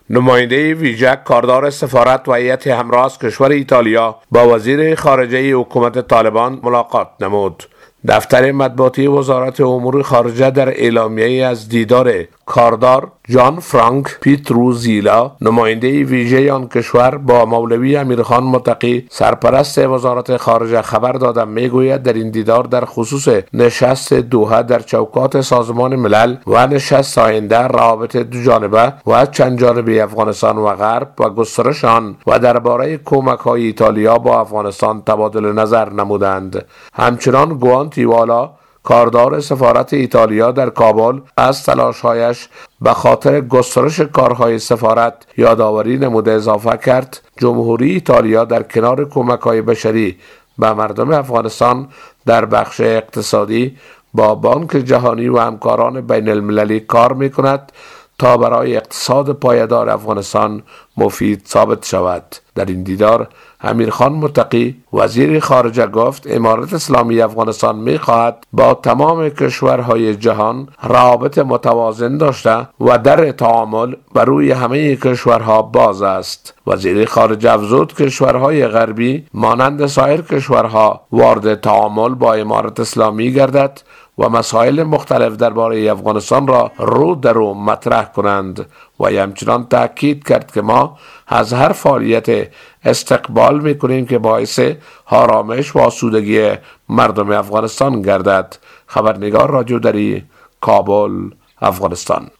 نماینده ویژه کاردار سفارت و هیئت همراه از کشور ایتالیا با وزیر خارجه حکومت طالبان ملاقات نمود. دفتر مطبوعاتی وزارت امور خارجه در اعلامیه‌ای از دیدار کاردار جان فرانک پیتروزیلا نماینده ویژه آن کشور با مولوی امیرخان متقی سرپرست وزارت خارجه خبر داده میگوید در این دیدار در خصوص نشست دوحه در چوکات سازمان ملل و نشست آینده روابط دو جانبه و چند جانبه افغانستان و غرب و گسترش آن و درباره کمک‌های ایتالیا با افغانستان تبادل نظر نمودند. همچنان گوانتیوالا کاردار سفارت ایتالیا در کابل از تلاش‌هایش به خاطر گسترش کارهای سفارت یادآوری نموده اضافه کرد جمهوری ایتالیا در کنار کمک‌های بشری به مردم افغانستان در بخش اقتصادی با بانک جهانی و همکاران بین المللی کار می‌کند تا برای اقتصاد پایدار افغانستان مفید ثابت شود. در این دیدار امیرخان متقی وزیر خارجه گفت امارت اسلامی افغانستان می‌خواهد با تمام کشورهای جهان روابط متوازن داشته و در تعامل بر روی همه کشورها باز است. وزیر خارجه افزود کشورهای غربی مانند سایر کشورها وارد تعامل با امارت اسلامی گردد و مسائل مختلف درباره افغانستان را رو در رو مطرح کنند و همچنان تاکید کرد که ما از هر فعالیت استقبال می‌کنیم که باعث آرامش و آسودگی مردم افغانستان گردد. خبرنگار رادیو دری، کابل، افغانستان.